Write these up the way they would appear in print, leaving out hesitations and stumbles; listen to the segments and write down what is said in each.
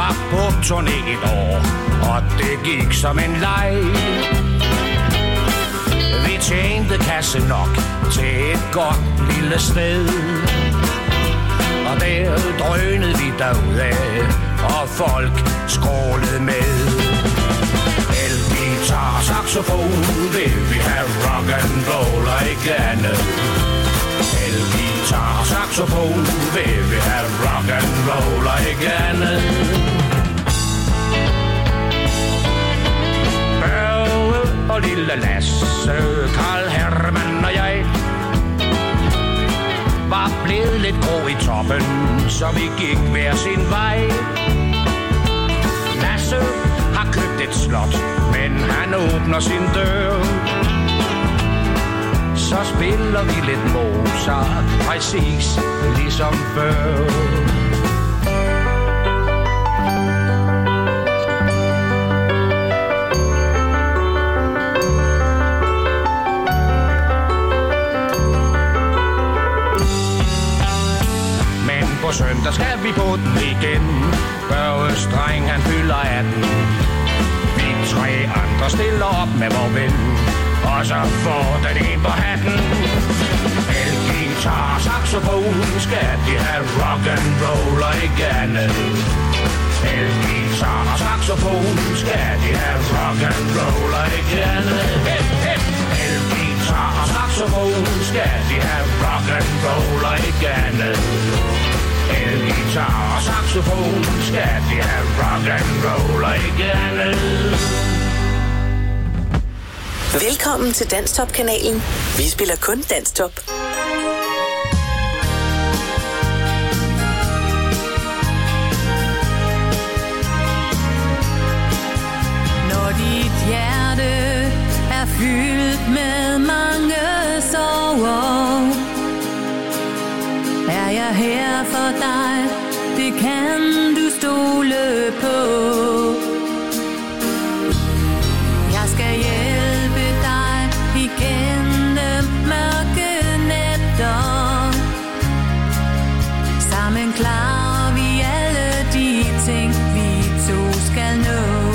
var på turné et år, og det gik som en leg. Vi tjente kasse nok til et godt lille sted, og der drønede vi derudad, og folk skrålede med. Elgitar, saxofon, vil vi have rock and roll og ikke andet. Elgitar, saxofon, vil vi have rock and roll og ikke andet. Børge og lille Lasse, Karl Hermann og jeg var blevet lidt grå i toppen, så vi gik hver sin vej. Lasse har købt et slot, men han åbner sin dør. Så spiller vi lidt Mozart, præcis ligesom før. Men på søndag skal vi på den igen. Børges dreng, han fylder 18. Vi 3 andre stiller op med vor ven, og så får den en på hatten. Elgitar, saxofon, skal de have rock and roll og ikke andet. Elgitar, saxofon, skal de have rock and roll og ikke andet. Elgitar, saxofon, skal de have rock and roll og ikke andet. Elgitar og saxofon, skal de have rock and roll og ikke andet. Velkommen til Danstop-kanalen. Vi spiller kun Danstop. Når dit hjerte er fyldt med mange sorger, er jeg her for dig, det kan du stole på. Jeg skal hjælpe dig igennem mørke nætter. Sammen klarer vi alle de ting, vi to skal nå.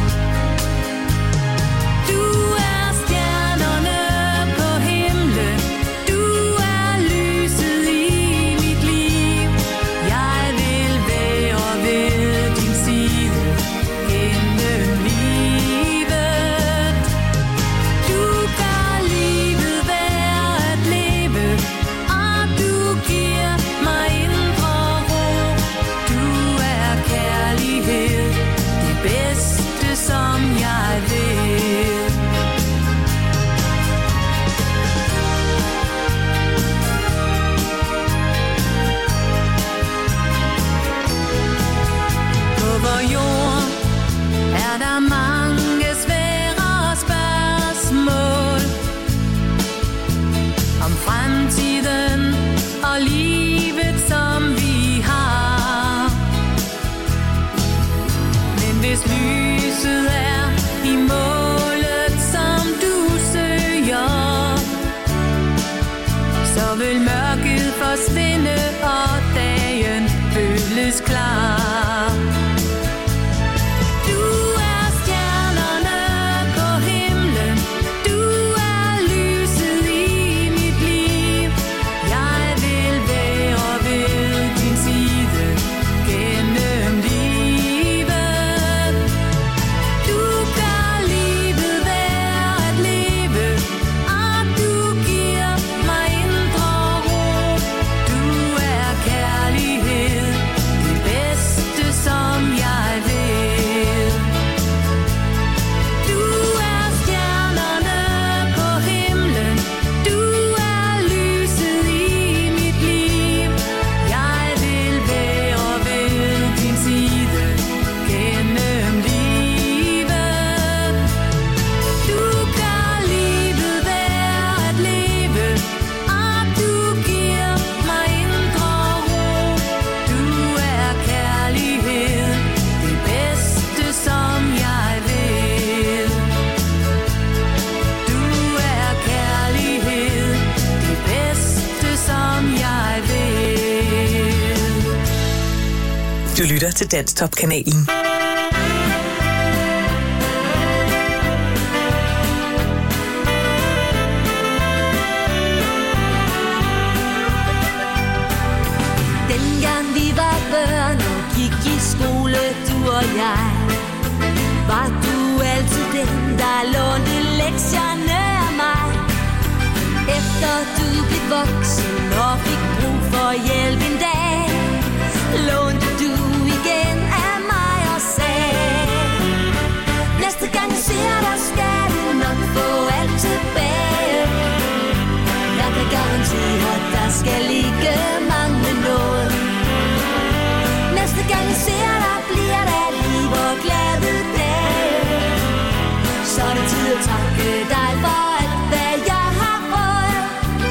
Forsvinde og dagen føles klar. Du er stjernerne på himlen, du er lyset i mit liv. Jeg vil være ved din side gennem livet. Du gør livet værd at leve, og du giver mig indre ro. Du er kærlighed, det bedste lytter til Danstop-kanalen. Dengang vi var børn og gik i skole, du og jeg, var du altid den, der lånte lektierne af mig. Efter du blev voksen og fik brug for hjælp en dag, lånte du igen af mig og sagde, næste gang jeg ser dig, skal du nok få alt tilbage. Jeg kan garantere, at der skal ikke mangle noget. Næste gang jeg ser dig, bliver der liv og glade dage. Så er det tid at takke dig for alt, hvad jeg har fået.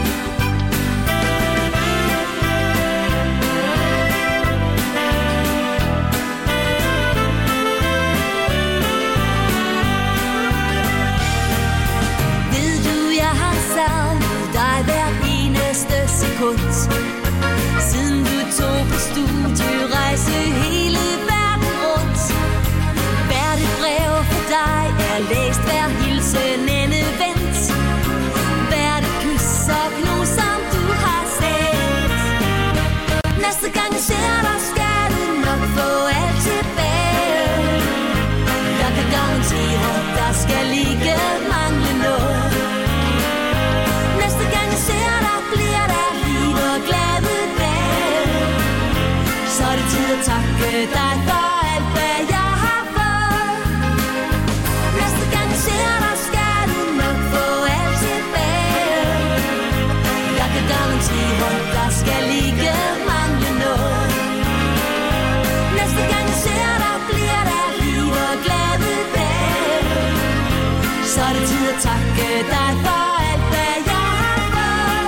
Ved du, jeg har savnet dig hver eneste sekund, siden du tog på studierejse hele verden rundt. Hvert et brev for dig er læst, hver hilsen endevendt, hvert et kys og knus, som du har set. Næste gang jeg ser dig, skal du nok få alt tilbage. Jeg kan garantere, at der skal ikke mangle noget. Næste gang jeg ser dig, bliver der liv og glade dage. Så er det tid at takke dig for alt, hvad jeg har fået. Næste gang jeg ser dig, skal du nok få alt tilbage. Jeg kan garantere, at der skal ikke mangle noget. Næste gang jeg ser dig, bliver der liv og glade dage. Så er det tid at takke dig for alt, hvad jeg har fået.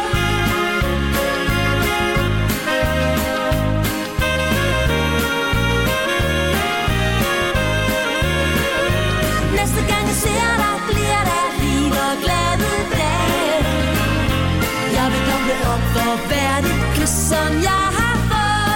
Næste gang jeg ser dig, bliver der liv og glade dage. Jeg vil doble op for hvert et kys, som jeg har fået.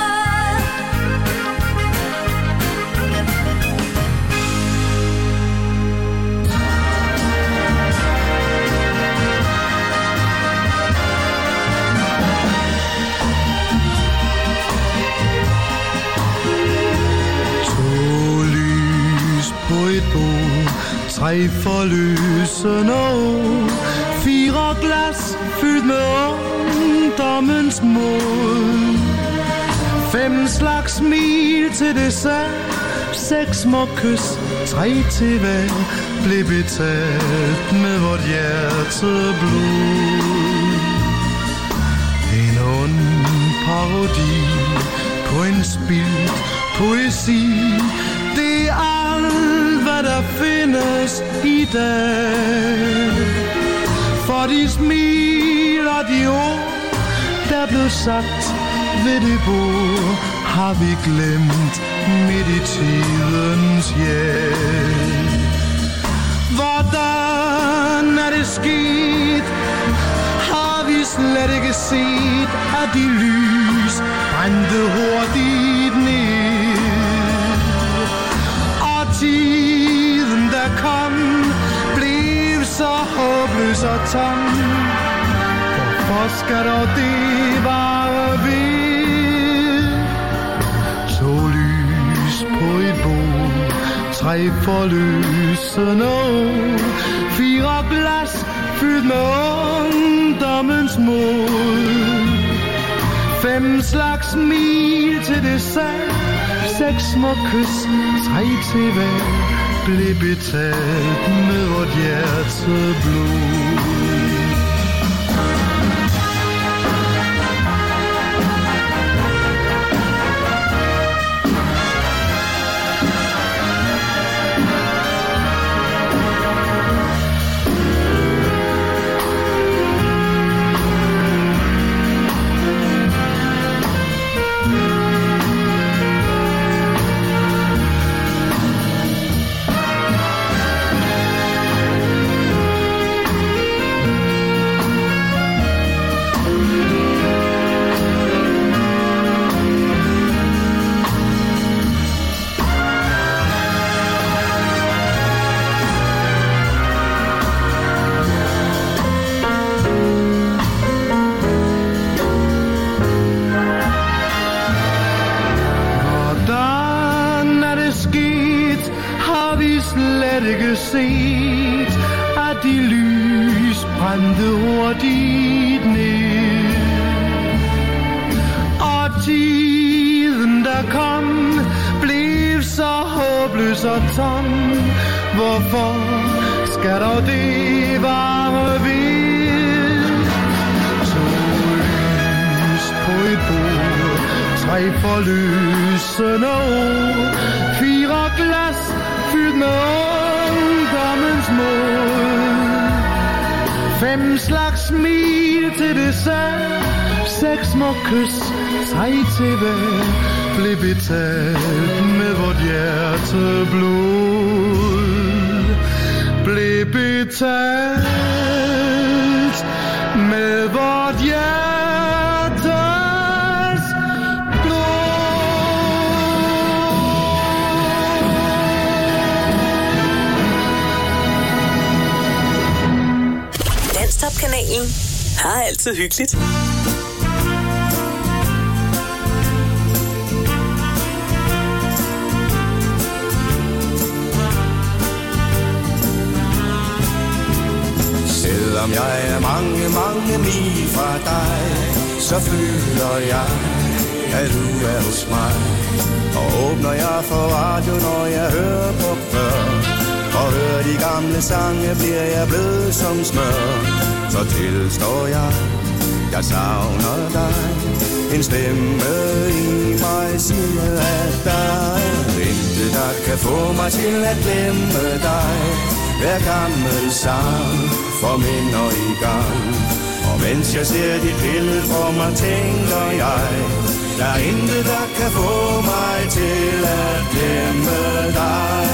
På et bord, 3 forløsende år, 4 glas fyldt med ungdommens mod, 5 slags smil til dessert, 6 små kys, 3 til hver, blev betalt med vort hjerteblod. En ond parodi på en spildt poesi, det er alt, hvad der findes i dag. For de smil og de ord, der blev sagt ved det bord, har vi glemt midt i tidens hjælp. Hvordan er det sket? Har vi slet ikke set, at de lys brændte hurtigt ned? Tiden, der kom, blev så håbløs og tom. Hvorfor skal dog det vare ved? 2 lys på et bord, 3 forløsende år, 4 glas fyldt med ungdommens mod, 5 slags smil til dessert, 6 små kys, 3 til hver, blev betalt med vort hjerteblod. slet ikke set, at de lys brændte hurtigt ned. Og tiden der kom, blev så håbløs og tom. Hvorfor skal dog det vare ved? Så lyst på et bord, 3 forløsende ord, 4 glas fyldt med ungdommens mod, 5 slags smil til dessert, 6 små kys, 3 til hver, blev betalt med vort hjerteblod. Blev betalt med vort hjertes blod. Danstop-kanalen har altid hyggeligt. Selvom jeg er mange, mange mil fra dig, så føler jeg, at du er hos mig. Og åbner jeg for radio, når jeg hører på før, og hører de gamle sange, bliver jeg blød som smør. Så tilstår jeg savner dig. En stemme i mig siger, at der er intet, der kan få mig til at glemme dig. Hver gammel sang forminder i gang, og mens jeg ser dit billede for mig, tænker jeg, der er intet, der kan få mig til at glemme dig.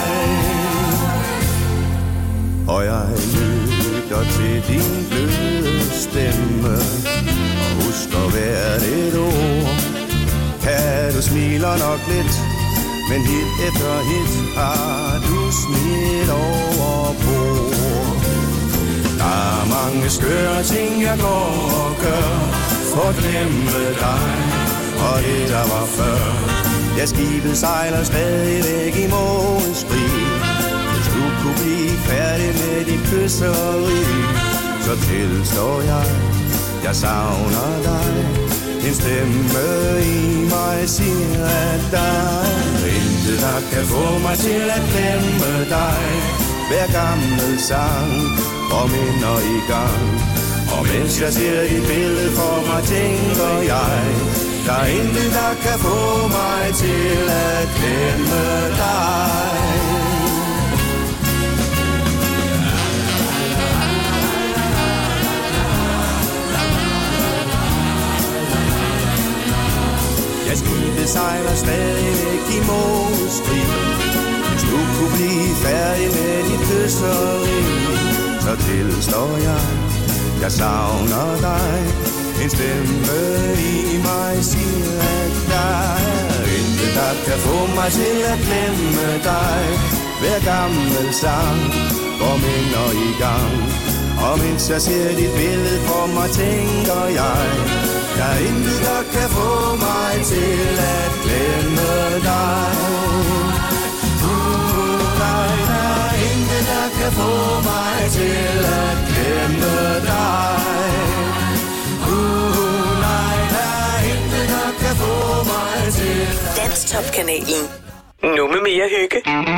Og jeg lytter til din bløde stemme, og husker hvert et ord. Kan du smiler nok lidt, men hit efter hit har du smidt over bord. Der er mange skøre ting, jeg går og gør, for at glemme dig og det, der var før. Ja, skibet sejler stadigvæk i måneskrig. Hvis du kunne blive færdig med dit kysseri, så tilstår jeg savner dig. En stemme i mig siger, at der er intet, der kan få mig til at glemme dig. Hver gammel sang forminder i gang, og mens jeg ser dit billede for mig, tænker jeg, der er intet, der kan få mig til at glemme dig. Jeg skibet sejler stadigvæk i måneskrig. Hvis du kunne blive færdig med dit kysseri, så tilstår jeg savner dig. En stemme i mig siger, at der er intet, der kan få mig til at glemme dig. Hver gammel sang forminder i gang, og mens jeg ser dit billede for mig, tænker jeg, der er intet, der kan få mig til at glemme dig. Nej, der er intet, der kan få mig til at glemme dig. Nej, der er intet, der kan få mig til. Danstop-kanalen. Nu med mere hygge.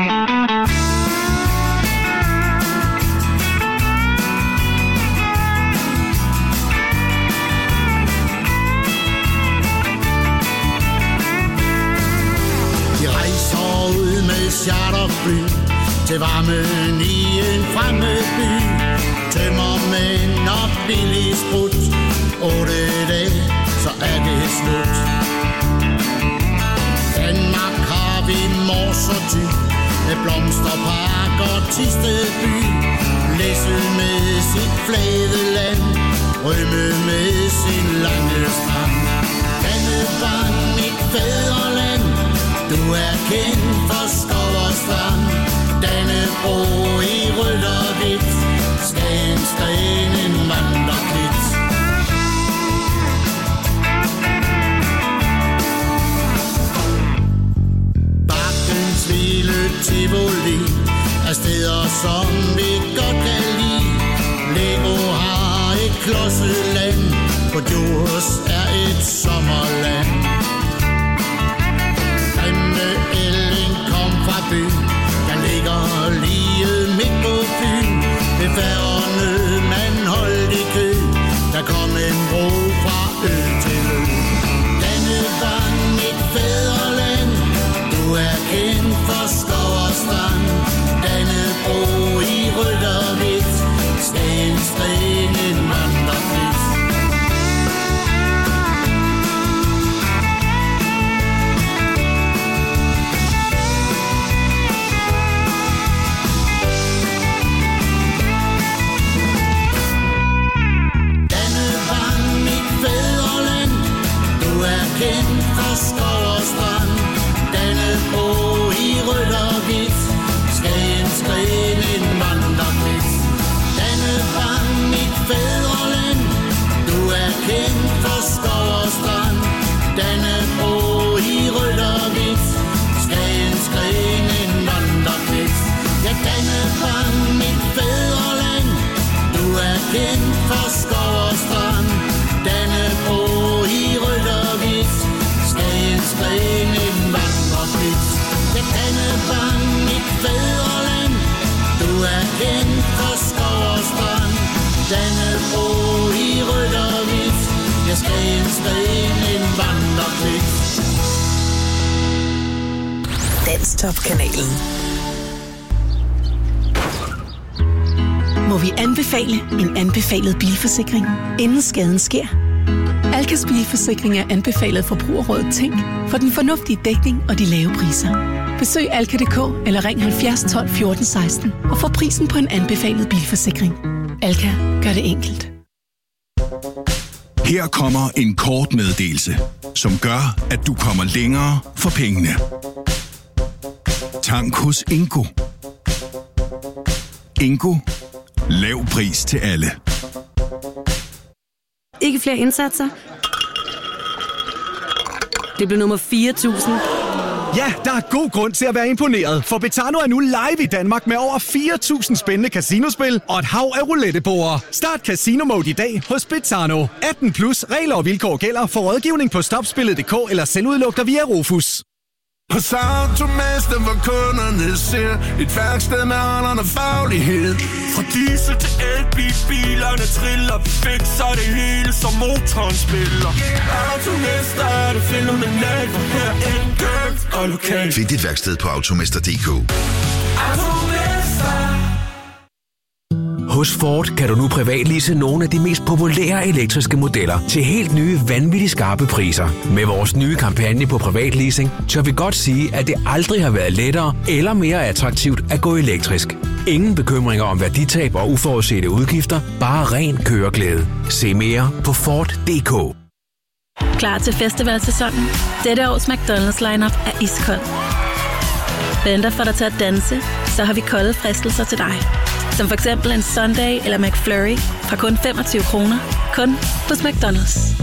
Charterfly til varmen i en fremmed by. Tømmermænd og billig sprut. 8 dage, så er det slut. Danmark har vi Mors og Thy, med blomsterpark og Thistedby. Læsø med sit flade land, Rømø med sin lange strand. Dannebrog, mit fædreland, du er kendt for skov og strand. Dannebrog i rødt og hvidt, Skagens gren en vandreklit. Bakkens lille Tivoli er af steder, som vi godt kan lide. Lego har et klodseland, på Djursland er et sommerland. Grimme Elling kom fra byen, der ligger lige midt på Fyn. Ved færgerne man holdt i kø, der kom en bro fra ø til ø. Dannevang, mit fædreland, du er kendt for skov og strand. Dannebro i rødt og hvidt, Skagens Gren en vandrepligt. Kendt for skov og strand, Dannebro i rødt og hvidt, Skagens Gren en vandrepligt. Dannevang, mit fædreland, du er kendt for skov og strand, Dannebro i rødt og hvidt, Skagens Gren en vandrepligt. Ja, Dannevang, mit fædreland, du er kendt for skov og strand, Dannebro i rødt og hvidt, Skagens Gren en vandrepligt. Ja, Dannevang, mit fædreland, du er kendt for skov og strand, Dannebro i rødt og hvidt, ja, Skagens Gren en vandrepligt. Danstop-kanalen. Må vi anbefale en anbefalet bilforsikring, inden skaden sker? Alkas bilforsikring er anbefalet Forbrugerrådet Tænk for den fornuftige dækning og de lave priser. Besøg alka.dk eller ring 70 12 14 16 og få prisen på en anbefalet bilforsikring. Alka gør det enkelt. Her kommer en kort meddelelse, som gør, at du kommer længere for pengene. Tank hos Ingo. Ingo. Lav pris til alle. Ikke flere indsatser. Det blev nummer 4.000. Ja, der er god grund til at være imponeret, for Betano er nu live i Danmark med over 4.000 spændende casinospil og et hav af rouletteborde. Start Casino Mode i dag hos Betano. 18 plus regler og vilkår gælder for rådgivning på stopspillet.dk eller selvudluk dig via Rufus. Hos Automester, hvor kunderne ser et værksted med holderne faglighed. Fra diesel til elbil, bilerne triller, vi fikser det hele, som motoren spiller. Automester er det fænomenalt, for her er enkelt og lokalt. Find dit værksted på automester.dk. Hos Ford kan du nu privatlease nogle af de mest populære elektriske modeller til helt nye, vanvittigt skarpe priser. Med vores nye kampagne på privatleasing, tør vi godt sige, at det aldrig har været lettere eller mere attraktivt at gå elektrisk. Ingen bekymringer om værditab og uforudsete udgifter, bare ren køreglæde. Se mere på Ford.dk. Klar til festivalsæsonen? Dette års McDonald's lineup er iskold. Venter for dig til at danse, så har vi kolde fristelser til dig. Som for eksempel en Sunday eller McFlurry fra kun 25 kroner. Kun hos McDonald's.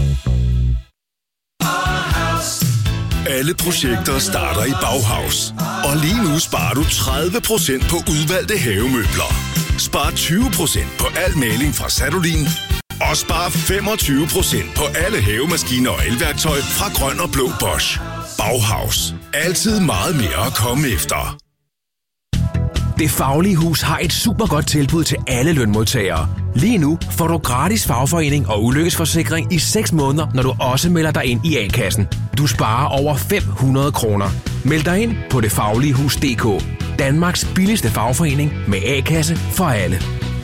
Alle projekter starter i Bauhaus. Og lige nu sparer du 30% på udvalgte havemøbler. Spar 20% på al maling fra Sadolin. Og spar 25% på alle havemaskiner og elværktøj fra Grøn og Blå Bosch. Bauhaus. Altid meget mere at komme efter. Det Faglige Hus har et super godt tilbud til alle lønmodtagere. Lige nu får du gratis fagforening og ulykkesforsikring i 6 måneder, når du også melder dig ind i A-kassen. Du sparer over 500 kroner. Meld dig ind på detfagligehus.dk. Danmarks billigste fagforening med A-kasse for alle.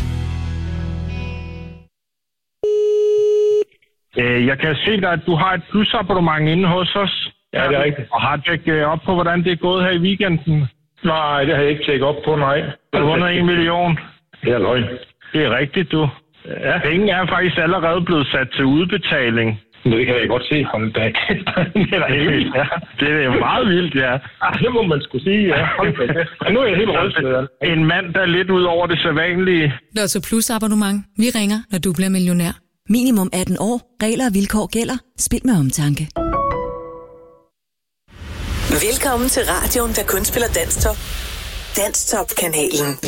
Jeg kan se dig, at du har et plusabonnement inde hos os. Ja, det er rigtigt. Og har tjekket op på, hvordan det er gået her i weekenden? Nej, det har jeg ikke tjekket op på, nej. Du har vundet 1 million. Det er løgn. Det er rigtigt, du. Ja. Penge er faktisk allerede blevet sat til udbetaling. Det kan jeg godt se. Det er da helt vildt, ja. Det er meget vildt, ja. Det må man skulle sige, ja. Men nu er jeg helt rystet. En mand, der er lidt ud over det sædvanlige. Lotto Plus abonnement. Vi ringer, når du bliver millionær. Minimum 18 år. Regler og vilkår gælder. Spil med omtanke. Velkommen til radioen, der kun spiller danstop. Danstop-kanalen.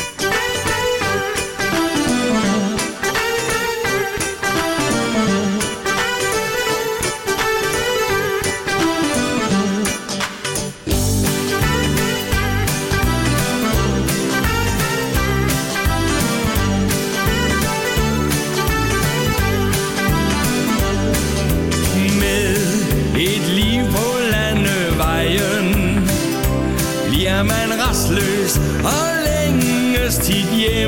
Bliver man rastløs og længes tit hjem.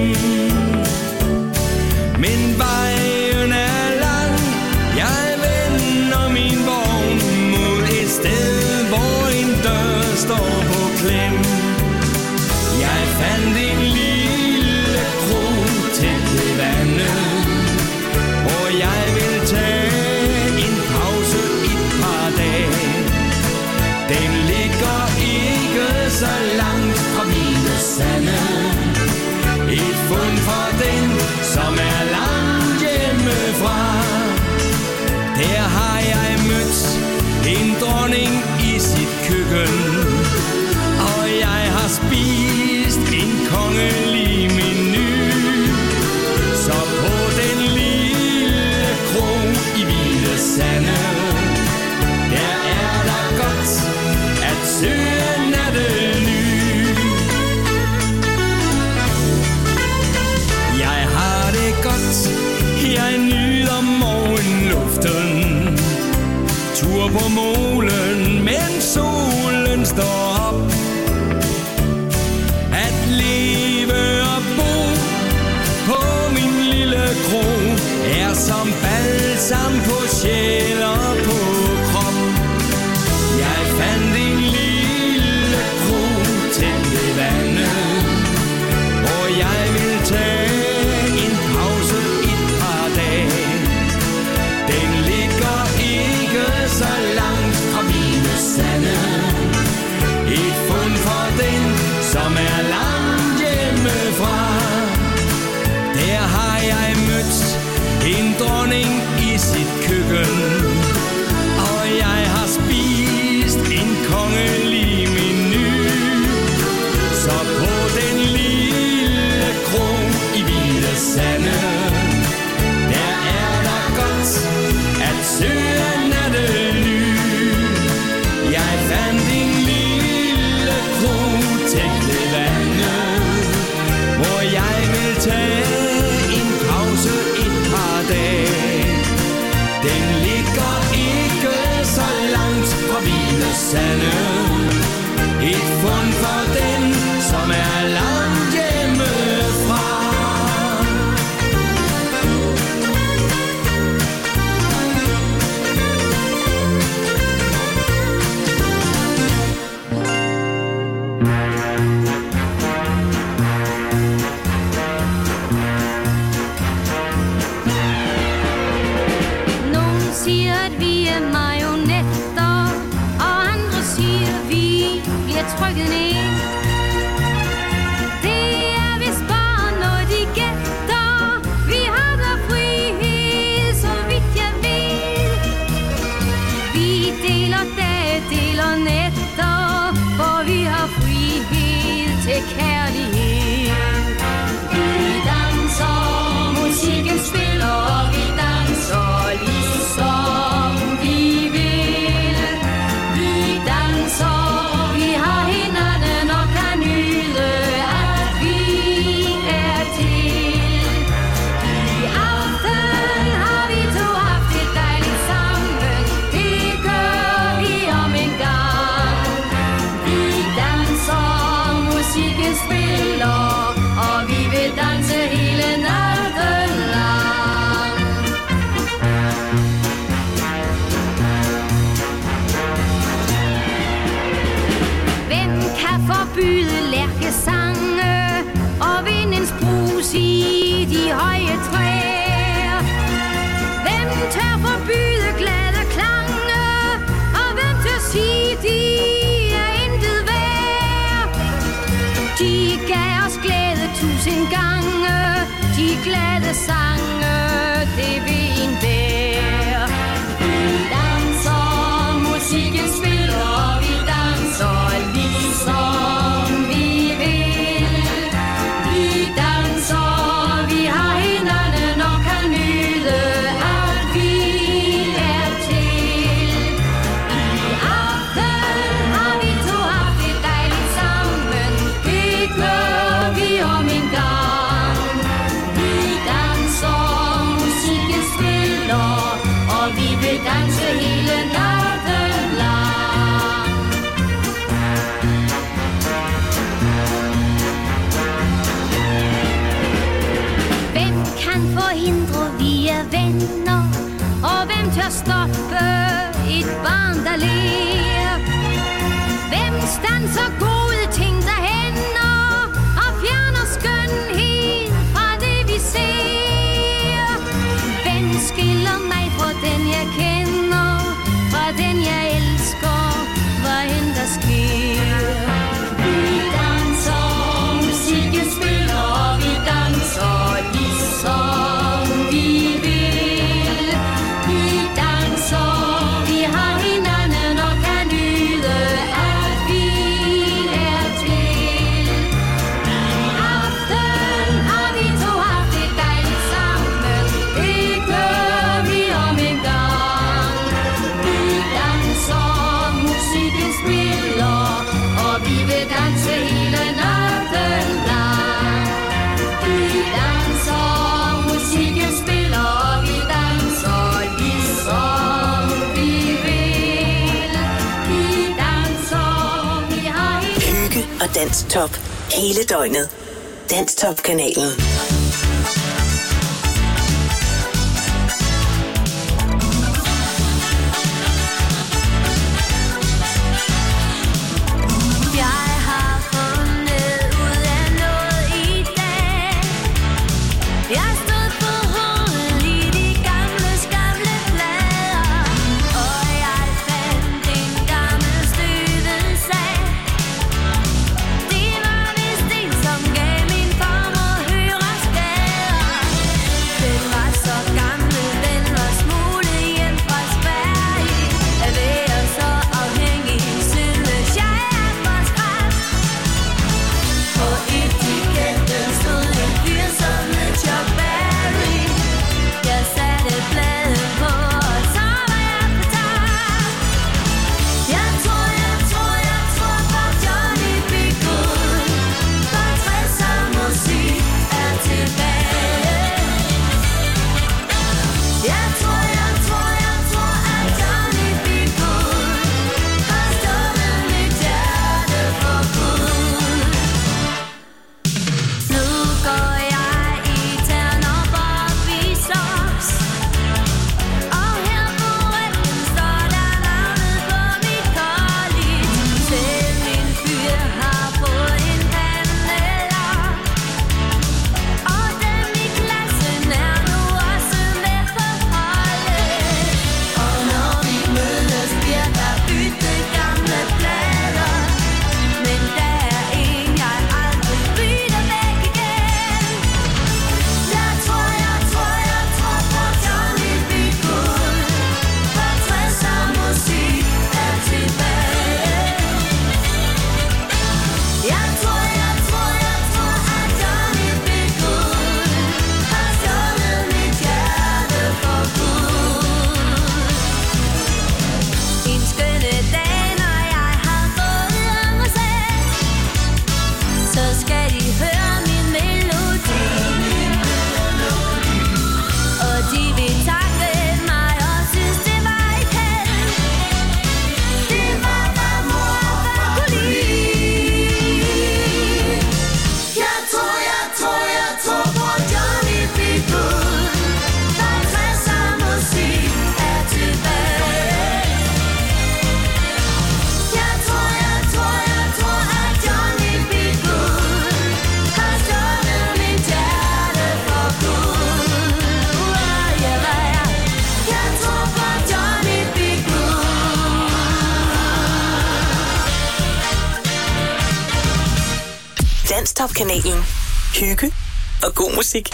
Men vejen er lang, jeg vender min vogn mod et sted, hvor en dør står på klem. Jeg fandt en lille kro tæt ved vandet, hvor jeg vil tage en pause et par dage. Den ligger ikke så langt fra Hvide Sande. Et fund for den, som er langt hjemmefra. Der har jeg mødt en dronning i sit køkken, og jeg har spist en kongelig menu. Så på den lille kro i Hvide Sande, der er der godt at søge nattely. Jeg har det godt, jeg nyder morgenluften. Tur på molen, mens solen står op. At leve og bo på min lille kro er som balsam på sjæl og på krop. Jeg fandt en lille kro tæt ved vandet, hvor jeg vil tage en pause et par dage. Den ligger ikke så langt fra Hvide Sande. Et fund for den, som er langt hjemmefra. Der har jeg mødt en dronning i sit køkken, og jeg har spist en kongelig menu. Så på den lille kro i Hvide Sande, der er der godt at søge nattely. Jeg fandt en lille kro tæt ved vandet, hvor jeg vil tage en pause et par dage. Den ligger ikke så langt fra Hvide Sande. Et fund for den, som er langt hjemmefra. Nogen siger, at vi er marionetter, og andre siger, at vi bliver trykket ned. Det er vist bare noget, de gætter. Vi har da frihed, så vidt jeg ved. Vi deler dage, deler nætter, for vi har frihed til kærlighed. Vi danser, musikken spiller, og vi danser ligesom vi vil. Vi danser, vi har hinanden og kan nyde, at vi er til. I aften har vi to haft det dejligt sammen, det gør vi om en gang. Vi danser, musikken spiller, og vi vil danse hele natten lang. Hvem kan forbyde lærkesange og vindens brus i de høje træer? Hvem tør forbyde glade klange, og hvem tør sige, de er intet værd? De gav os glæde 1000 gange, de glade sange, det vil en bære. Vi danser, musikken spiller, og vi danser ligesom vi vil. vil danse hele natten lang. Hvem kan forhindre, vi er venner? Og hvem tør stoppe et barn, der ler? Hvem standser gode ting, der hænder? Og fjerner skønhed fra det, vi ser? Hvem skiller mig fra den, jeg kender? Fra den, jeg elsker? Hvad end der sker? Vi danser, musikken spiller, og vi danser ligesom vi vil. Vi danser, vi har hinanden og kan nyde, at vi er til. I aften har vi to haft det dejligt sammen, det gør vi om en gang. Vi danser, musikken spiller, og vi vil danse hele natten lang. Vi danser, musikken spiller, og vi danser ligesom vi vil. Vi danser, vi har Hygge og Danstop hele døgnet. Danstop-kanalen. Jeg har fundet ud af noget i dag. Jeg stod på hovedet i de gamle plader, og jeg fandt en gammel støvet sag. Det var vist en, som gav min farmor høreskader. Den var så gammel, den var smuglet hjem fra Sverige. At være så afhængig, synes jeg er for skræk. På etiketten stod en fyr som hed Chuck Berry. Jeg satte bladet på, og så var jeg på tag. Jeg tror på Johnny B. Good. For 60'er musik er tilbage. Jeg tror, at Johnny B. Good har stået mit hjerte for Gud. Nu går jeg i terner Bobby socks, og her på ryggen står der navnet på mit college. Selv min fyr har fået en Pamela, og dem i klassen er nu også med på holdet. Og når vi mødes, bliver der byttet gamle plader, men der er en, jeg aldrig bytter væk igen. Jeg tror på Johnny B. Good. For 60'er musik er tilbage. Jeg tror, at Johnny B. Good har stjålet mit hjerte for Gud. En skønne dag, når jeg har fået unge selv, så skal de høre min melodi. Og de vil takke mig og synes, det var et held. Det var, hvad mor og far kunne lide. Jeg tror på Johnny B. Good. For 60'er musik er tilbage. Jeg tror, at Johnny B. Good har stjålet mit hjerte for Gud. Jeg tror på Johnny B. Good. Danstop-kanalen. Hygge og god musik.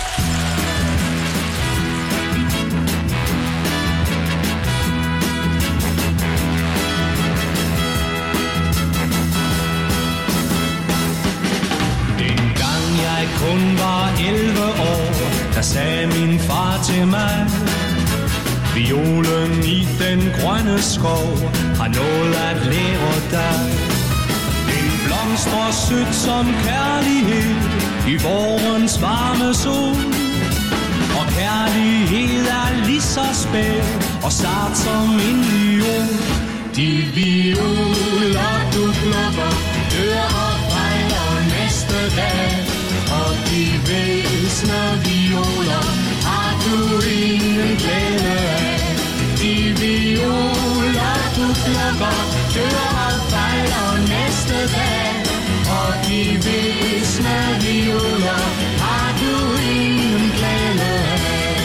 Dengang jeg kun var 11 år, der sagde min far til mig: violen i den grønne skov har noget at lære dig. Den blomstrer sødt som kærlighed i vårens varme sol, Hvor kærlighed er lige så spæd og sart som en viol. De violer du plukker dør og fejler næste dag. Og de væsne violer har du ingen glæde af. De violer du plukker dør og fejler næste dag. Og de væsne violer har du ingen glæde af.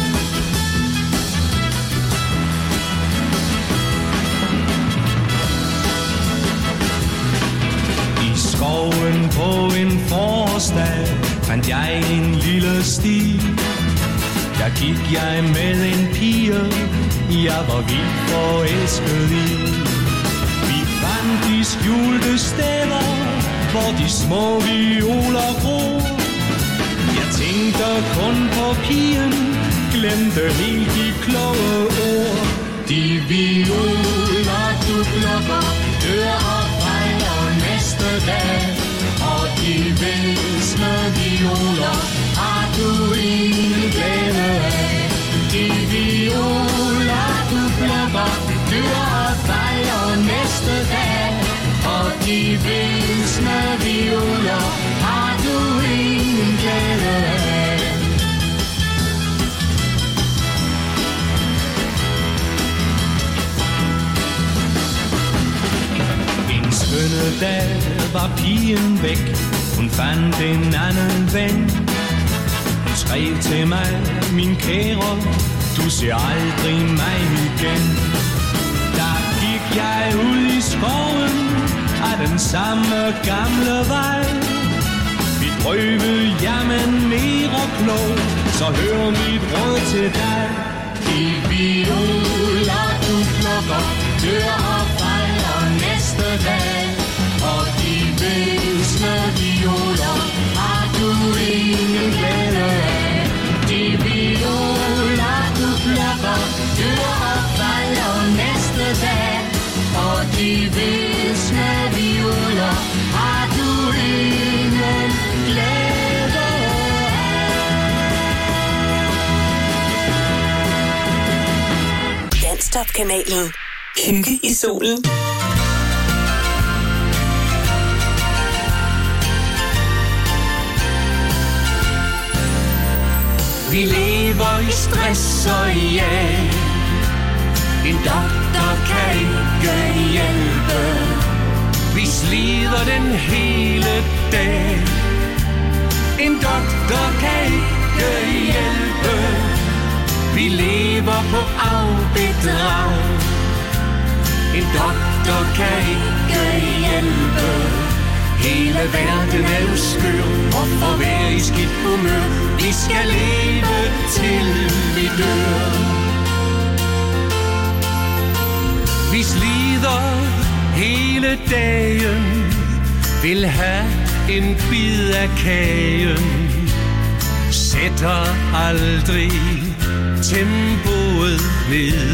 I skoven på en forårsdag fandt jeg en lille sti. Der gik jeg med en pige, jeg var vildt forelsket i. Vi fandt de skjulte steder, hvor de små violer gror. Jeg tænkte kun på pigen, glemte helt de kloge ord. De violer du plukker dør og fejler næste dag. Og de væsne violer har du ingen glæde af. De violer du plukker dør og fejler næste dag. Og de væsne violer har du ingen glæde af. En skønne dag var pigen væk. Hun fandt en anden ven. Hun skrev til mig, min kære, du ser aldrig mig igen. Der gik jeg ud i skoven af den samme gamle vej. Vi prøvede jamen mere klog, så hør mit råd til dig. De violer du plukker dør og fejler næste dag. Og de væsne violer har du ingen glæde af. De violer du plukker dør og fejler næste dag. Og de væsne violer har du ingen glæde af. Danstop-kanalen. Hygge i solen. Vi lever i stress og ja. En doktor kan ikke hjælpe. Vi slider den hele dag. En doktor kan ikke hjælpe. Vi lever på afbedrag. En doktor kan ikke hjælpe. Hele verden er jo skør og får være i skidt humør. Vi skal leve til vi dør. Vi slider hele dagen, vil have en bid af kagen. Sætter aldrig tempoet ned.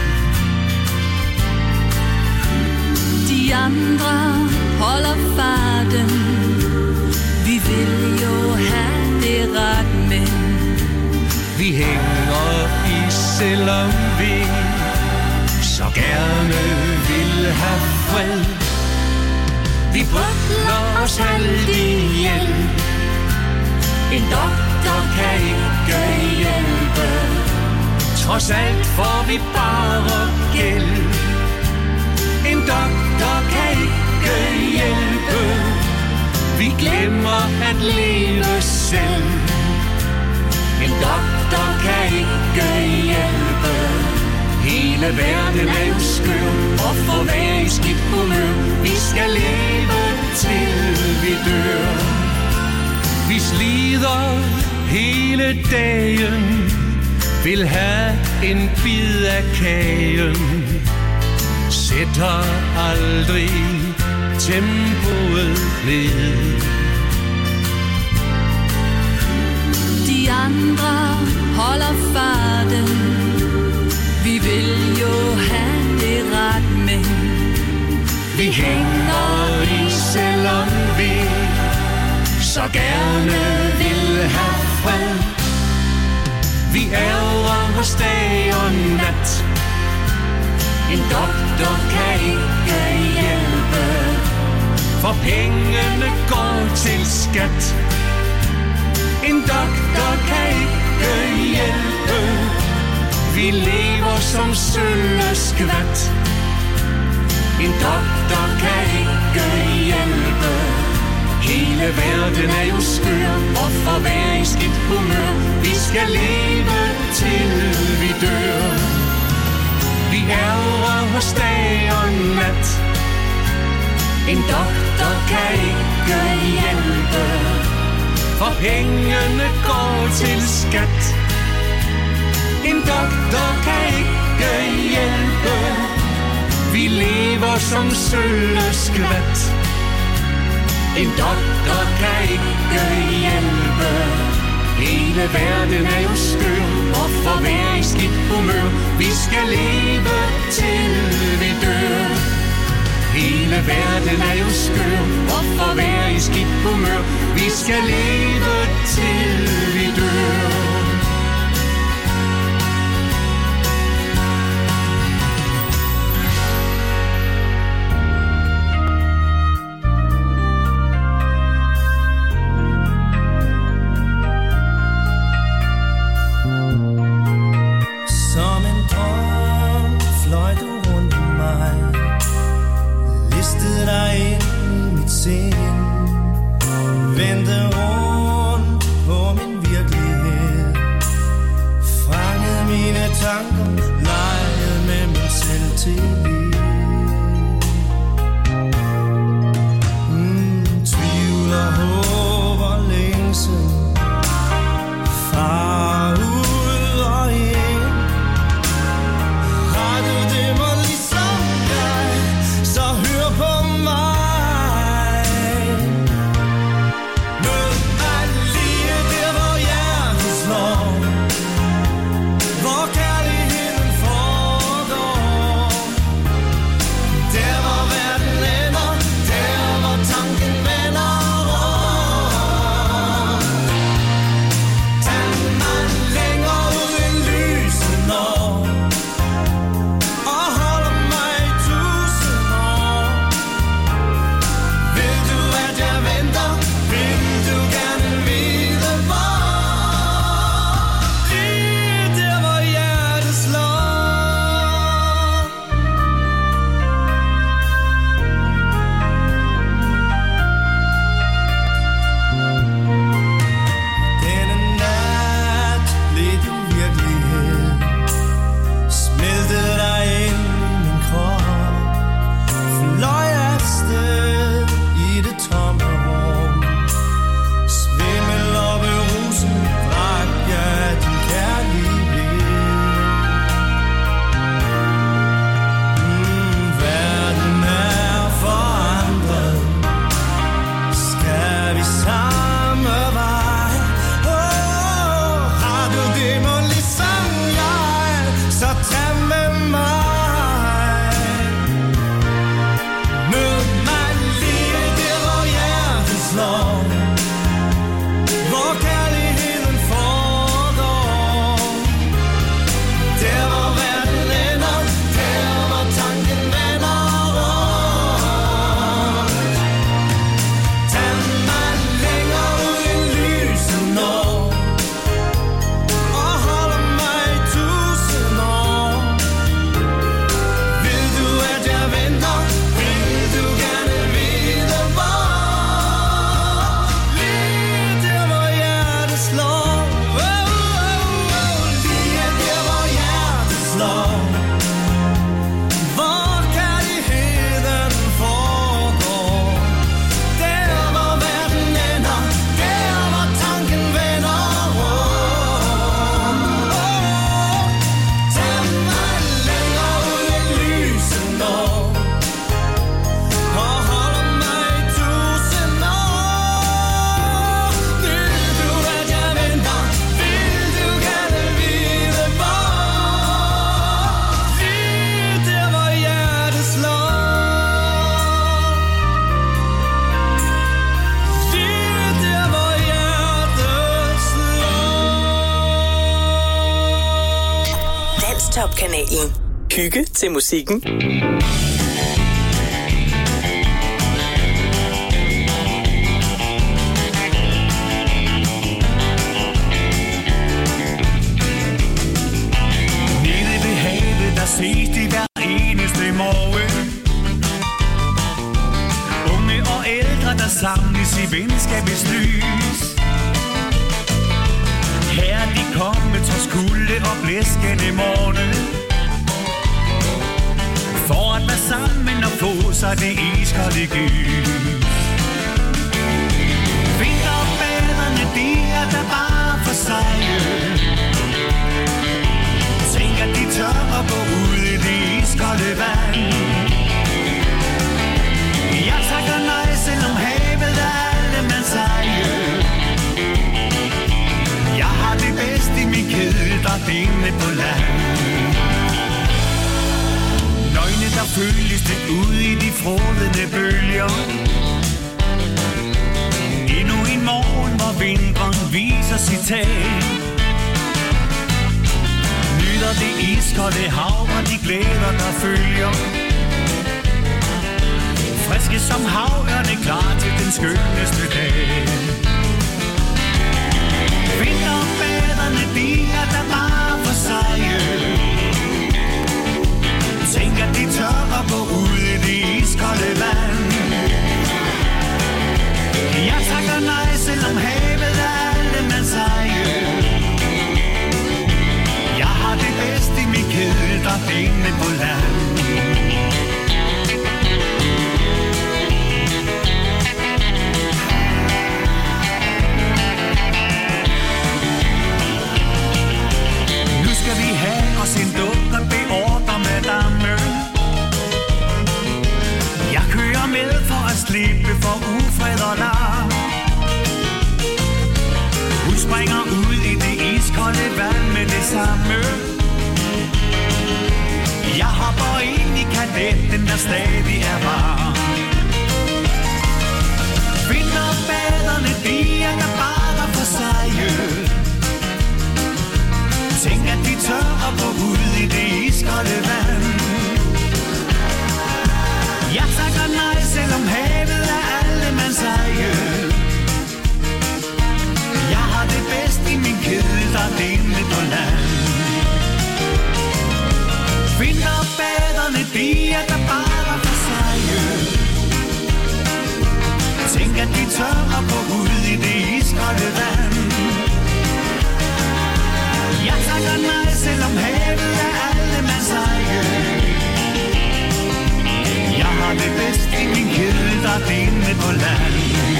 De andre holder farten. Vi vil jo have det ret, men vi hænger i, selvom vi så gerne vil have fred. Vi brødler os alt ihjel. En doktor kan ikke hjælpe. Trods alt får vi bare gæld. En doktor kan ikke hjælpe. Vi glemmer at leve selv. En doktor kan ikke hjælpe. Hele verden er jo skør og får være i skidt humør. Vi skal leve til vi dør. Vi slider hele dagen, vil have en bid af kagen. Sætter aldrig tempoet ned. de andre holder farten. Vi vil jo have det ret, men vi hænger i, selvom vi så gerne vil have fred. Vi ærger hos dag og nat. En doktor kan ikke hjælpe, for pengene går til skat. En doktor kan ikke hjælpe, vi lever som sølleskvat. En doktor kan ikke hjælpe, hele verden er jo skør, og for hver i skidt humør. Vi skal leve til vi dør. Vi ærger hos dag og nat. En doktor kan ikke hjælpe, for pengene går til skat. En doktor kan ikke hjælpe, vi lever som sølleskvat. En doktor kan ikke hjælpe, hele verden er jo skør, og for hver i skidt humør. Vi skal leve til vi dør. Hele verden er jo skør, og for hver i skidt humør. Vi skal leve til vi dør. Vente rundt Top-kanalen. Hygge til musikken. Nede ved havet, der ses de hver eneste morgen. Unge og ældre, der samles i venskabets lys. Her er de kommet trods kulde og blæskende morgen, for at være sammen og få sig det iskolde gys. Vinterbaderne, de er der bare for sig. Tænk at de tør at gå ud i det iskolde vand. Jeg takker nej, selvom havet er allemands eje. Jeg har det bedste i min kældert inde på land. Nøgne, der føles lidt ud i de frådende bølger. Endnu en morgen, hvor vinteren viser sit tag. Nyder det iskolde hav og de glæder, der følger. Friske som havørne, klar til den skønneste dag. Vinterbaderne, de er der bare for sig. Tænk at de tør at gå ud i det iskolde vand. Jeg takker nej, selvom havet er allemands eje. Jeg har det bedste i min kældert inde på land. Skal vi have os en dukker, beordrer madame. Jeg kører med for at slippe for ufred og larm. Hun springer ud i det iskolde vand med det samme. Jeg hopper ind i kadetten, der stadig er varm. Vinterbaderne, de er der bare for sig. Tænk at de tør at gå ud i det iskolde vand. Jeg takker nej, selvom havet er allemands eje. Jeg har det bedst i min kældert inde på land. Vinterbaderne, de er der bare for sig. Tænk at de tør at gå ud i det iskolde vand. Jeg takker nej, selvom havet er allemands eje. Jeg har det bedst i min kældert inde på land.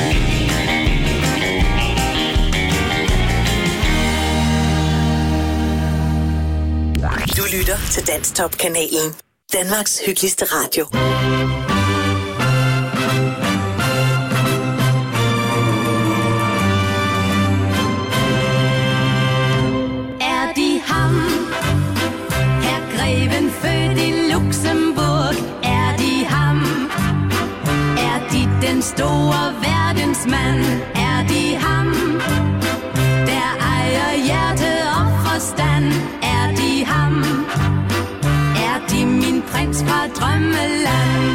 Du lytter til Dansk Top-kanalen. Danmarks hyggeligste radio. Født i Luxembourg, er de ham? Er de den store verdensmand? Er de ham? Der ejer hjerte og forstand, er de ham? Er de min prins fra drømmeland?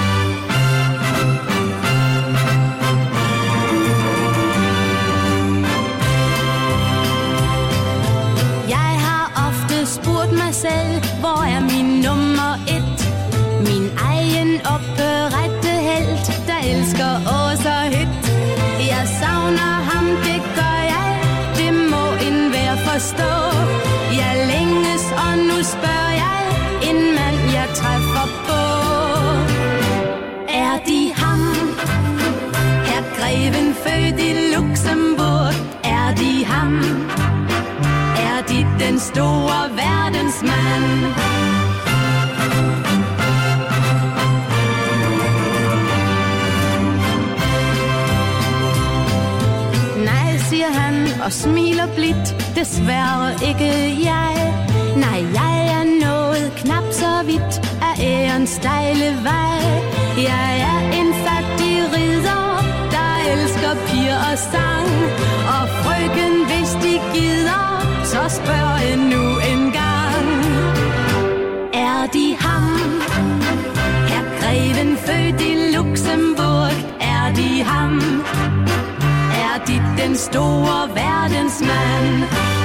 Jeg har ofte spurgt mig selv, hvor er min nummer 1? Min egen oprette helt, der elsker Åsa Hyt. Jeg savner ham, det gør jeg, det må enhver forstå. Jeg længes, og nu spørger jeg, en mand jeg træffer på. Er de ham? Er greven født i Luxembourg? Er de ham? Er de den store verdensmand? Nej, siger han og smiler blidt, desværre ikke jeg. Nej, jeg er nået knap så vidt af ærens stejle vej. Jeg er en fattig ridder, der elsker piger og sang. Og frøken, hvis de gider, så spørg nu en gang. fordi ham er dit den store verdensmand.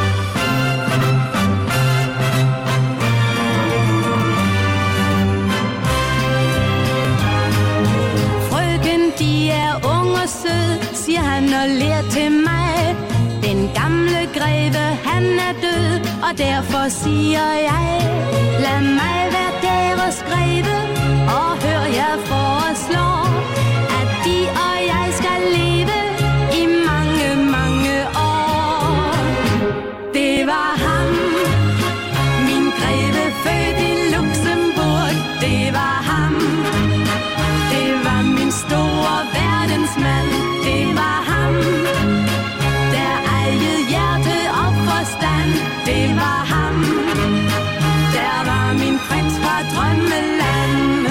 Frøken, de er ung og sød, siger han og ler til mig. Den gamle greve, han er død, og derfor siger jeg, lad mig være deres greve, og hør jeg foreslår, at de og jeg skal leve i mange, mange år. Det var ham, min greve, født i Luxembourg. Det var ham, det var min store verdensmand. Det var ham, der ejede hjerte og forstand. Det var ham, der var min prins fra drømmeland.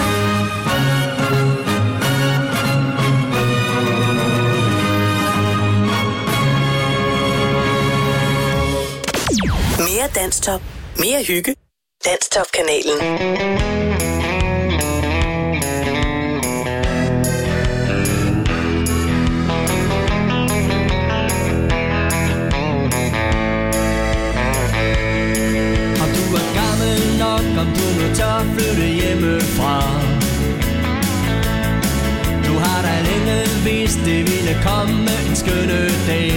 Mere Danstop. Mere hygge. Danstop-kanalen. Om du nu tør flytte hjemmefra. Du har da længe vidst, det ville komme en skønne dag.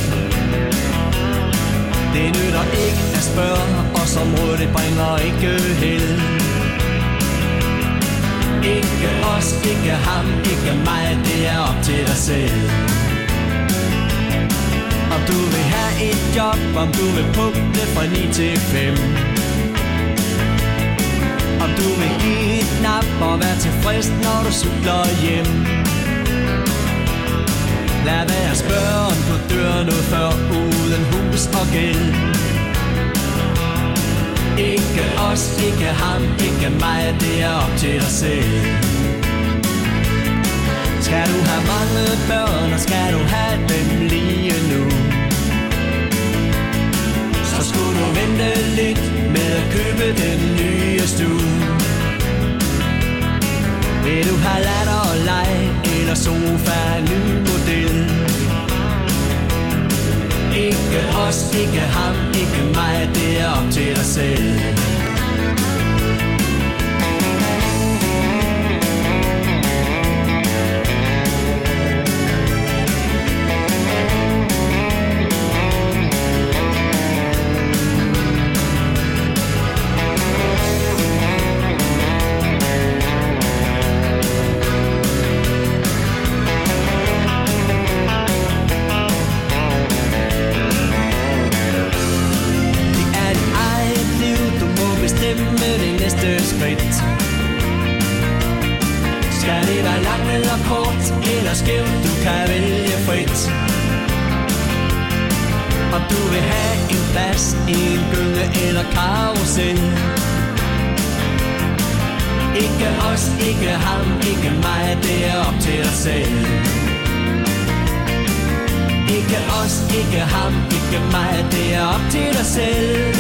Det nytter ikke at spørge, og som råd det bringer ikke held. Ikke os, ikke ham, ikke mig, det er op til dig selv. Om du vil have et job, om du vil pukle fra 9 til 5. Om du vil give et nap og være tilfreds, når du cykler hjem. Lad være at spørge, om du dør nu før uden hus og gæld. Ikke os, ikke ham, ikke mig, det er op til dig selv. Skal du have mange børn, og skal du have dem lige nu, så skulle du vente lidt med at købe den nye stue. Vil du have latter og leg, eller sofa en ny model? Ikke os, ikke ham, ikke mig, det er op til dig selv. Skal det være langt eller kort, eller skævt, du kan vælge frit. Om du vil have en plads i en gynge eller karusel. Ikke os, ikke ham, ikke mig, det er op til dig selv. Ikke os, ikke ham, ikke mig, det er op til dig selv.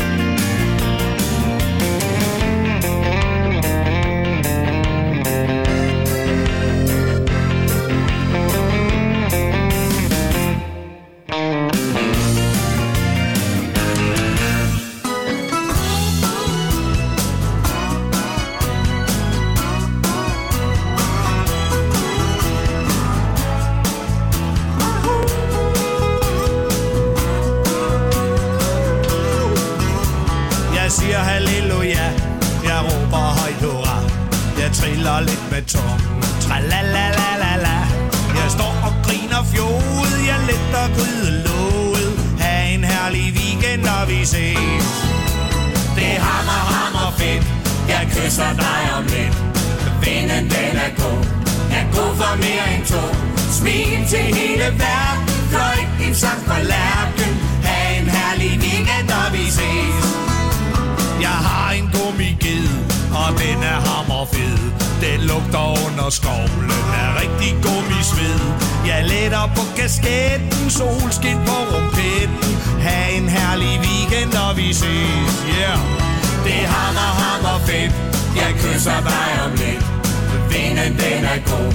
Halleluja, jeg råber højt hurra. Jeg triller lidt med tungen, tralalalala. Jeg står og griner fjoget, jeg letter grydelåget. Ha' en herlig weekend, og vi ses. Det er hammer fedt, jeg kysser dig om lidt. Vinden den er god, er god for mere end to. Smil til hele verden, fløjt din sang for lærken. Ha' en herlig weekend, og vi ses. Jeg har en gummiged, og den er hammerfed. Den lugter under skovlen af rigtig gummisved. Jeg letter på kasketten, solskin på rumpetten. Ha' en herlig weekend, og vi ses, yeah. Det er hammer fedt, jeg kysser dig om lidt. Vinden den er god,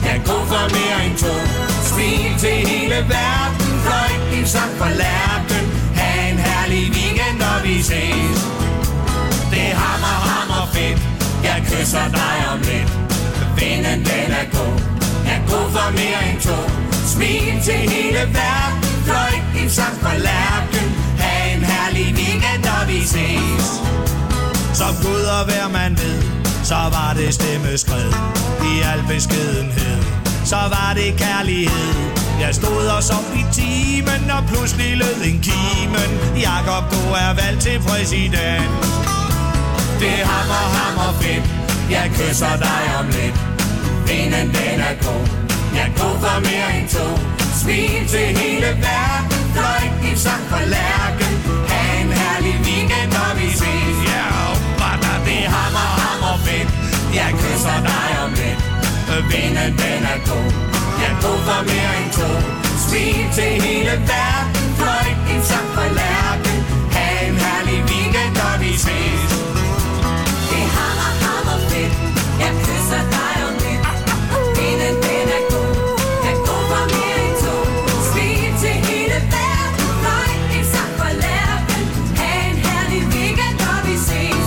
kan gå for mere end to. Smil til hele verden, fløjt din sang for lærken. Ha' en herlig weekend, og vi ses. Det er hammer fedt, jeg kysser dig om lidt. Vinden den er god, jeg går for mere end to. Smil til hele verden, fløjt din sang for lærken. Ha' en herlig weekend, og vi ses. Som Gud og hver man ved, så var det stemmeskred i al beskedenhed. Så var det kærlighed. Jeg stod og sov i timen, og pludselig lød en kimen. Jakob, du er valgt til præsident. Det er hammer fedt, jeg kysser dig om lidt. Vinden den er god, jeg går for mere end to. Smil til hele verden, fløjt din sang for lærken. Ha' en herlig weekend, og vi ses. Det er hammer fedt, jeg kysser dig om lidt. Vinden den er god, jeg går for mere end to. Smil til hele verden, fløjt din sang for lærken. Ha' en herlig weekend, og vi ses. Det er hammer fedt, jeg kysser dig om lidt. Vinden den er god, jeg går for mere end to. Smil til hele verden, fløjt din sang for lærken. Ha' en herlig weekend, og vi ses.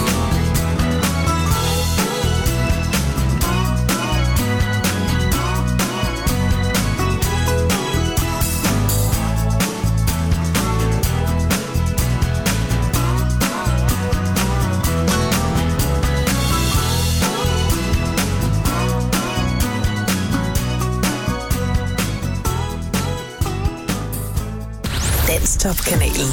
Danstop-kanalen.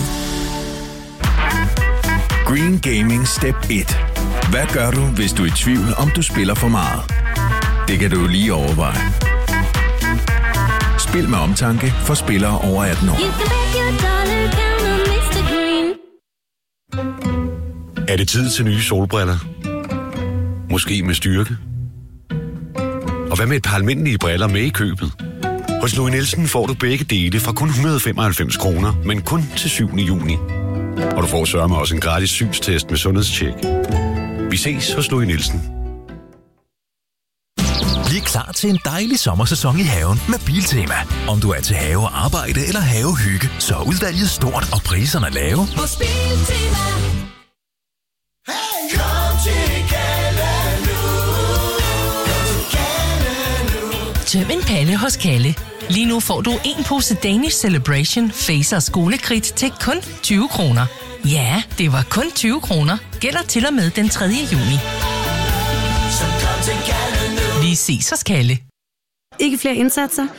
Green Gaming Step 1. Hvad gør du, hvis du er i tvivl, om du spiller for meget? Det kan du lige overveje. Spil med omtanke for spillere over 18 år. Er det tid til nye solbriller? Måske med styrke? Og hvad med et par almindelige briller med i købet? Hos Louis Nielsen får du begge dele fra kun 195 kroner, men kun til 7. juni. Og du får sørme også en gratis synstest med sundhedstjek. Vi ses hos Louis Nielsen. Bliv klar til en dejlig sommersæson i haven med Biltema. Om du er til havearbejde eller havehygge, så er udvalget stort og priserne lave. Hos Biltema. Hey, kom til Kalle nu. Tøm en pande hos Kalle. Lige nu får du en pose Danish Celebration Face og skolekridt til kun 20 kroner. Ja, det var kun 20 kroner. Gælder til og med den 3. juni. Så kom til Kalle nu. Vi ses hos Kalle. Ikke flere indsatser?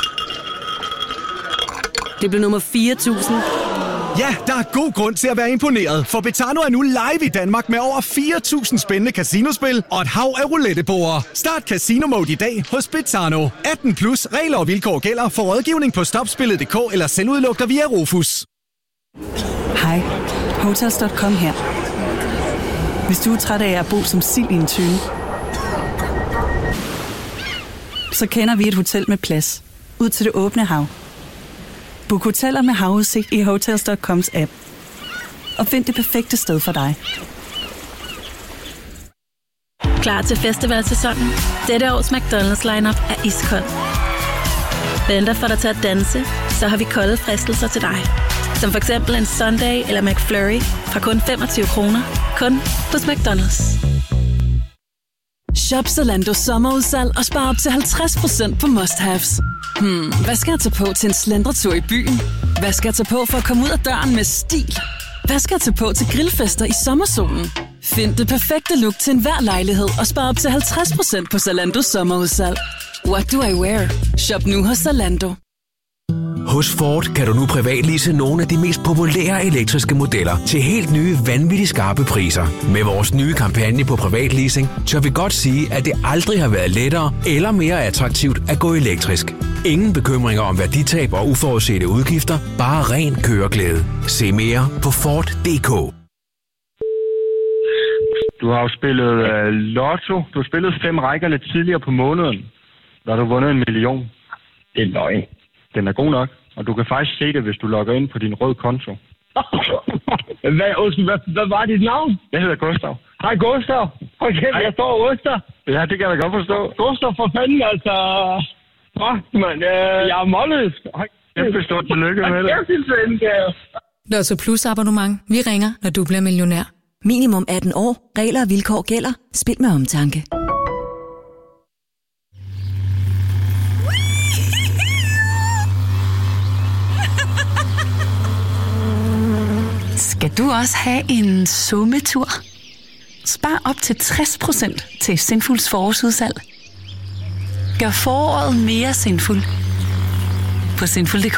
Det blev nummer 4.000. Ja, der er god grund til at være imponeret, for Betano er nu live i Danmark med over 4.000 spændende casinospil og et hav af rouletteborde. Start Casino Mode i dag hos Betano. 18 plus regler og vilkår gælder for rådgivning på stopspillet.dk eller selvudlugter via Rufus. Hej, Hotels.com her. Hvis du er træt af at bo som sild i en tønde, så kender vi et hotel med plads ud til det åbne hav. Book hoteller med havudsigt i Hotels.coms app. Og find det perfekte sted for dig. Klar til festivalsæsonen? Dette års McDonald's lineup er iskold. Venter for dig til at danse, så har vi kolde fristelser til dig. Som for eksempel en Sunday eller McFlurry fra kun 25 kroner. Kun hos McDonald's. Shop Zalando sommerudsalg og spar op til 50% på must-haves. Hvad skal jeg tage på til en slendretur i byen? Hvad skal jeg tage på for at komme ud af døren med stil? Hvad skal jeg tage på til grillfester i sommersolen? Find det perfekte look til enhver lejlighed og spar op til 50% på Zalandos sommerudsalg. What do I wear? Shop nu hos Zalando. Hos Ford kan du nu privatlease nogle af de mest populære elektriske modeller til helt nye, vanvittigt skarpe priser. Med vores nye kampagne på privatleasing, tør vi godt sige, at det aldrig har været lettere eller mere attraktivt at gå elektrisk. Ingen bekymringer om værditab og uforudsete udgifter, bare ren køreglæde. Se mere på Ford.dk. Du har jo spillet lotto. Du har spillet 5 rækker lidt tidligere på måneden. Der har du vundet 1 million. Det er løgn. Den er god nok, og du kan faktisk se det, hvis du logger ind på din rød konto. Hvad var dit navn? Jeg hedder Gustav. Hej Gustav. Okay, jeg står Oster. Ja, det kan jeg da godt forstå. Gustav, for fanden, altså. Mand, jeg er målløs. Kæmpe stort tillykke med det. Lotto Plus abonnement. Vi ringer, når du bliver millionær. Minimum 18 år. Regler og vilkår gælder. Spil med omtanke. Skal du også have en summetur? Spar op til 60% til Sinfuls forårsudsalg. Gør foråret mere sinfuld på sinful.dk.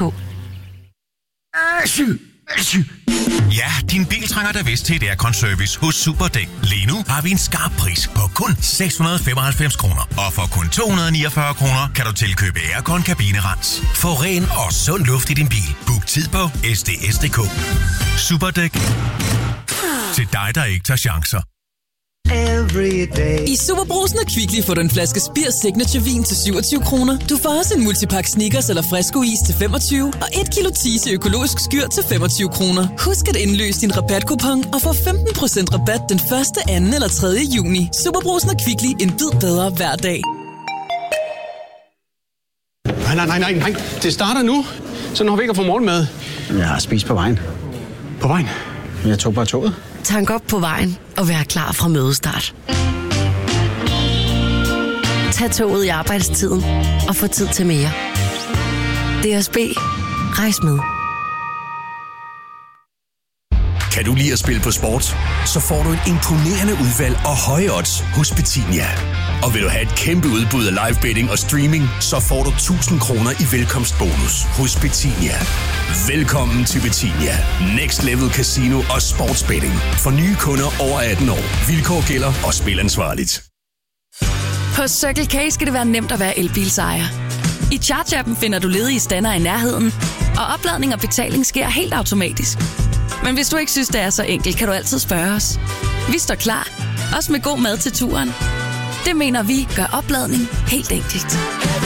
Ja, din bil trænger da vist til et aircon-service hos Superdæk. Lige nu har vi en skarp pris på kun 695 kroner. Og for kun 249 kroner kan du tilkøbe aircon-kabinerens. Få ren og sund luft i din bil. Book tid på sds.dk. Superdæk. Til dig, der ikke tager chancer. I Superbrugsen og Kvickly får du en flaske Spir Signature Vin til 27 kroner. Du får også en multipakke Snickers eller Fresco-is til 25 og 1 kilo Tise økologisk skyr til 25 kroner. Husk at indløse din rabatkupon og få 15% rabat den 1., 2. eller 3. juni. Superbrugsen og Kvickly, en bid bedre hver dag. Nej. Det starter nu, så når vi ikke har fået morgenmad. Jeg har spist på vejen. På vejen? Jeg tog bare toget. Tank op på vejen og vær klar fra mødestart. Tag toget i arbejdstiden og få tid til mere. DSB. Rejs med. Kan du lide at spille på sport? Så får du et imponerende udvalg og høje odds hos Betinia. Og vil du have et kæmpe udbud af live betting og streaming, så får du 1000 kroner i velkomstbonus hos Betinia. Velkommen til Betinia. Next Level Casino og Sportsbetting. For nye kunder over 18 år. Vilkår gælder og spil ansvarligt. På Circle K skal det være nemt at være elbilsejer. I Charge-appen finder du ledige stander i nærheden, og opladning og betaling sker helt automatisk. Men hvis du ikke synes, det er så enkelt, kan du altid spørge os. Vi står klar, også med god mad til turen. Det mener vi gør opladning helt enkelt.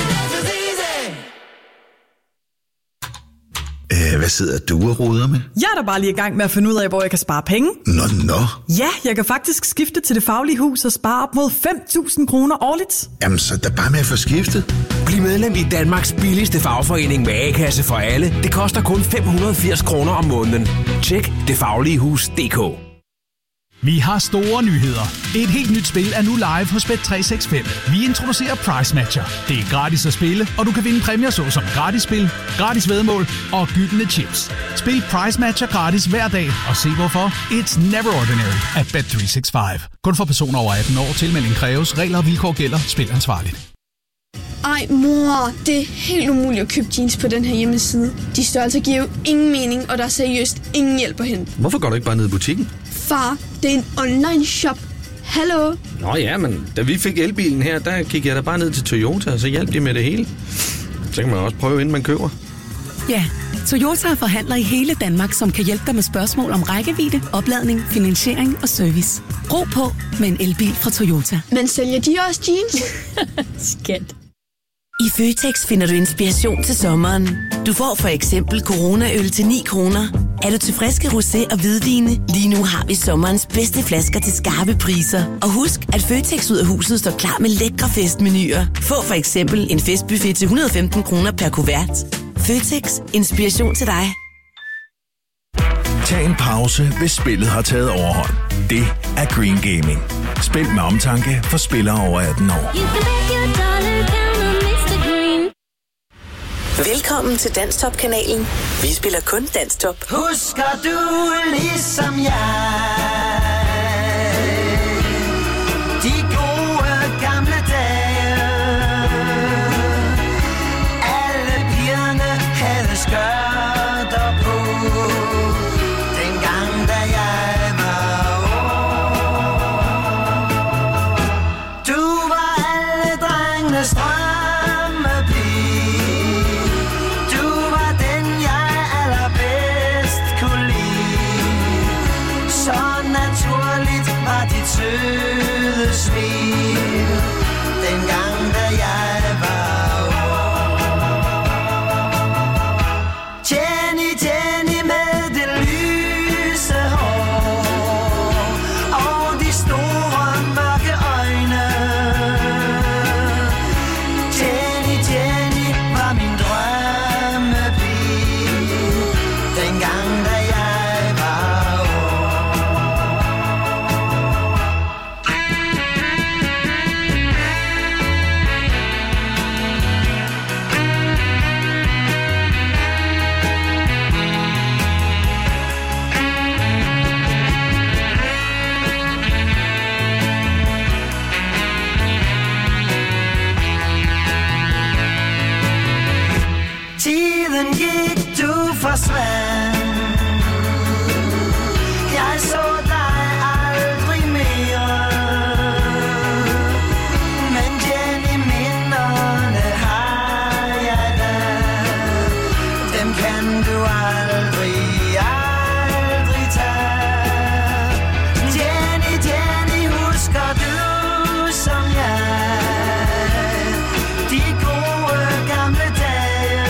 Hvad sidder du og roder med? Jeg er da bare lige i gang med at finde ud af, hvor jeg kan spare penge. Nå. Ja, jeg kan faktisk skifte til Det Faglige Hus og spare op mod 5.000 kroner årligt. Jamen, så er bare med at få skiftet. Bliv medlem i Danmarks billigste fagforening med A-kasse for alle. Det koster kun 580 kroner om måneden. Tjek detfagligehus.dk. Vi har store nyheder. Et helt nyt spil er nu live hos Bet365. Vi introducerer Price Matcher. Det er gratis at spille, og du kan vinde præmier såsom gratis spil, gratis væddemål og gyldne chips. Spil Price Matcher gratis hver dag, og se hvorfor. It's never ordinary at Bet365. Kun for personer over 18 år. Tilmelding kræves. Regler og vilkår gælder. Spil ansvarligt. Ej mor, det er helt umuligt at købe jeans på den her hjemmeside. De størrelser giver jo ingen mening, og der er seriøst ingen hjælp at hente. Hvorfor går du ikke bare ned i butikken? Far, det er en online shop. Hallo? Nå ja, men da vi fik elbilen her, der gik jeg da bare ned til Toyota, og så hjalp de med det hele. Så kan man også prøve, inden man køber. Ja, Toyota er forhandler i hele Danmark, som kan hjælpe dig med spørgsmål om rækkevidde, opladning, finansiering og service. Ro på med en elbil fra Toyota. Men sælger de også jeans? Skat. I Føtex finder du inspiration til sommeren. Du får for eksempel Corona-øl til 9 kroner. Er du til friske rosé og hvidvine? Lige nu har vi sommerens bedste flasker til skarpe priser. Og husk, at Føtex ud af huset står klar med lækre festmenuer. Få for eksempel en festbuffet til 115 kroner per kuvert. Føtex. Inspiration til dig. Tag en pause, hvis spillet har taget overhånd. Det er Green Gaming. Spil med omtanke for spillere over 18 år. Velkommen til Danstop-kanalen. Vi spiller kun Danstop. Husker du ligesom jeg de gode gamle dage? Alle pigerne havde skørter på, dengang da jeg var ung. Du var alle drengenes drømmepige. Du var den jeg allerbedst kunne lide. Sådan tiden gik, du forsvandt. Jeg så dig aldrig mere. Men Jenny, minderne har jeg da. Dem kan du aldrig tage. Jenny, Jenny, husker du som jeg de gode gamle dage?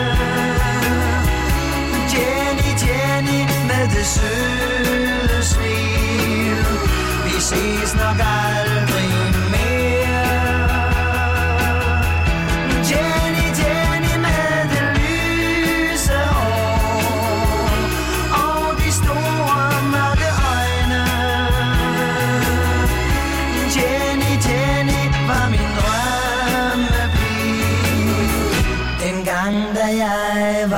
Jenny, Jenny, med det søde smil. Vi ses nok aldrig mere. Jenny, Jenny, med det lyse hår og de store mørke øjne. Jenny, Jenny var min drømmepige. Dengang da jeg var